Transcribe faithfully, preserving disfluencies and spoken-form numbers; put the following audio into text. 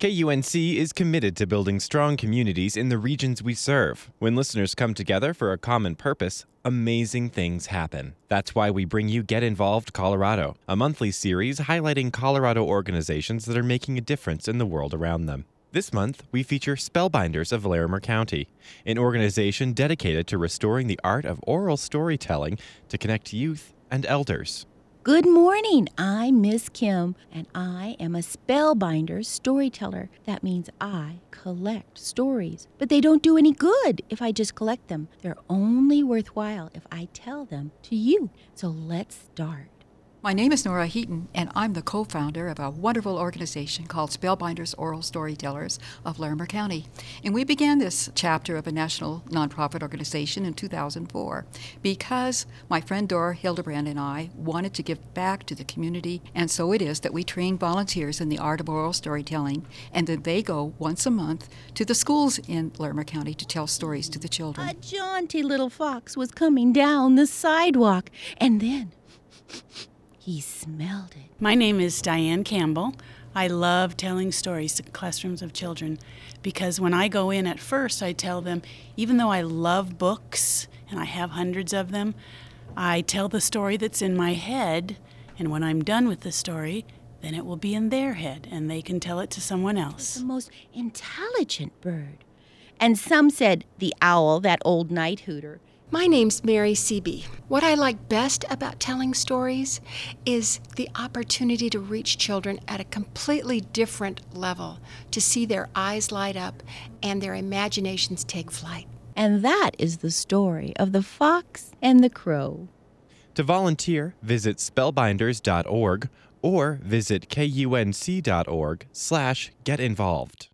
K U N C is committed to building strong communities in the regions we serve. When listeners come together for a common purpose, amazing things happen. That's why we bring you Get Involved Colorado, a monthly series highlighting Colorado organizations that are making a difference in the world around them. This month, we feature Spellbinders of Larimer County, an organization dedicated to restoring the art of oral storytelling to connect youth and elders. Good morning, I'm Miss Kim, and I am a spellbinder storyteller. That means I collect stories. But they don't do any good if I just collect them. They're only worthwhile if I tell them to you. So let's start. My name is Nora Heaton, and I'm the co-founder of a wonderful organization called Spellbinders Oral Storytellers of Larimer County. And we began this chapter of a national nonprofit organization in two thousand four because my friend Dora Hildebrand and I wanted to give back to the community, and so it is that we train volunteers in the art of oral storytelling, and then they go once a month to the schools in Larimer County to tell stories to the children. A jaunty little fox was coming down the sidewalk, and then he smelled it. My name is Diane Campbell. I love telling stories to classrooms of children because when I go in at first, I tell them, even though I love books and I have hundreds of them, I tell the story that's in my head, and when I'm done with the story, then it will be in their head and they can tell it to someone else. It's the most intelligent bird. And some said the owl, that old night hooter. My name's Mary Seeby. What I like best about telling stories is the opportunity to reach children at a completely different level, to see their eyes light up and their imaginations take flight. And that is the story of the fox and the crow. To volunteer, visit spellbinders dot org or visit kunc dot org slash get involved.